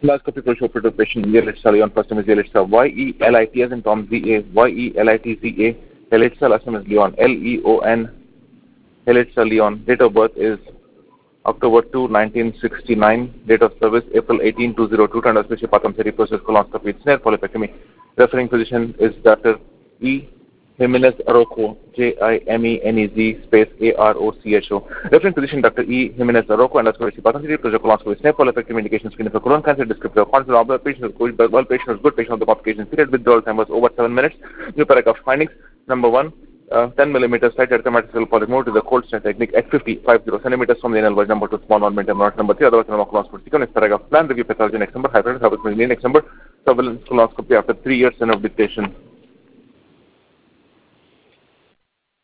Endoscopy post-operative patient Yelitsa Leon. First name is Yelitsa. Y-E-L-I-T as in Tom Z-A. Y-E-L-I-T-Z-A. Yelitsa. Last name is Leon. L-E-O-N. Yelitsa Leon. Date of birth is October 2, 1969. Date of service April 18, 2002. Endoscopy Patham process colonoscopy with snare polypectomy. Referring physician is Dr. E. Jimenez Arroco, Jimenez space Arrocho. Referring physician Dr. E. Jimenez Arroco, endoscopy pathology, project colonoscopy, snare polypectomy, indication screening for colon cancer, descriptive control of the patient is good, well patient is good, patient of the complication period, withdrawal time was over 7 minutes. New paragraph findings. Number 1, 10 millimeters slight arithmetical polymorph to the cold snare technique at 50 centimeters from the anal verge. Number 2, small non-mental not. Number 3, otherwise normal colonoscopy. Next paragraph, plan review pathology. Next number, hypertension, next number, surveillance colonoscopy after 3 years of dictation.